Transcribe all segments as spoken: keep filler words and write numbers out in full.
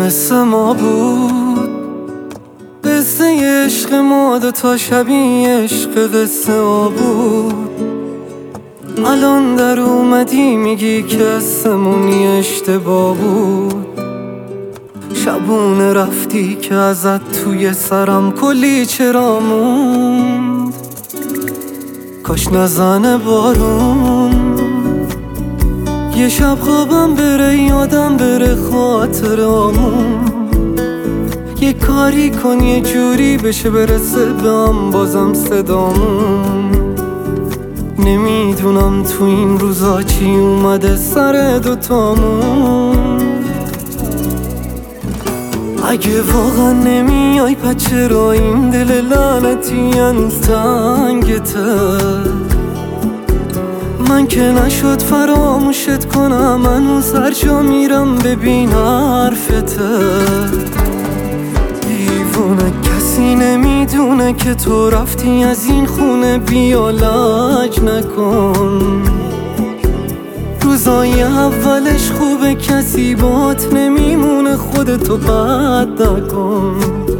مثل ما بود قصه عشق ما دوتا شبیه عشق قصه ها بود. الان در اومدی میگی که اسمونی اشتباه بود. شبونه رفتی که ازت توی سرم کلی چرا موند. کاش نزنه بارون یه شب خوابم بره یادم بره خاطرامون. یه کاری کن یه جوری بشه برسه بهم بازم صدامون. نمیدونم تو این روزا چی اومده سر دوتامون. اگه واقعا نمیای پس چرا این دل لعنتی هنوز تنگته؟ من که نشد فراموشت کنم هنوز هر جا میرم ببین حرفته. دیوونه کسی نمیدونه که تو رفتی از این خونه، بیا لج نکن. روزای اولش خوبه کسی بات نمیمونه، خودتو بد نکن.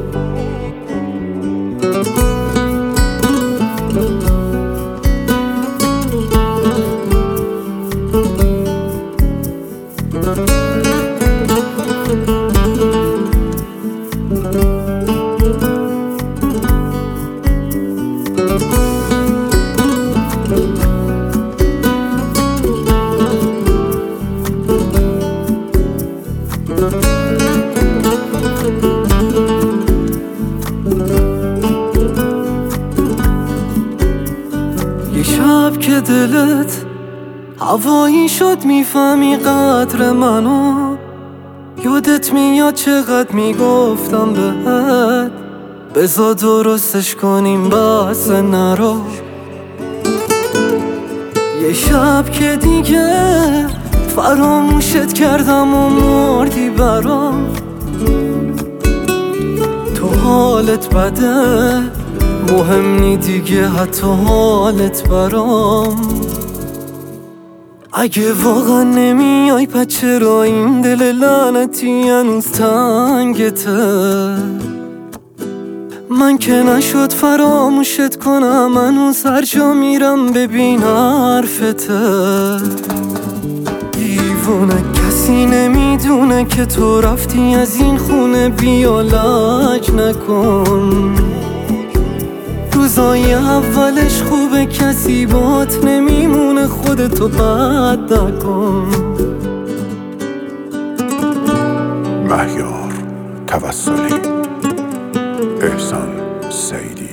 یه شب که دلت هوایی شد میفهمی قدر منو. یادت میاد چقدر میگفتم بهت بذار درستش کنیم بس نرو. یه شب که دیگه فراموشت کردم و مردی برام. تو حالت بده مهم نی دیگه حتی حالت برام. اگه واقعا نمیای پس چرا این دل لعنتی هنوز تنگته؟ من که نشد فراموشت کنم هنوز هر جا میرم ببین حرفته. دیوونه کسی نمیدونه که تو رفتی از این خونه، بیا لج نکن. روزای اولش خوبه کسی بات نمیمونه، خودتو بد نکن. مهیار توسلی، احسان سیدی.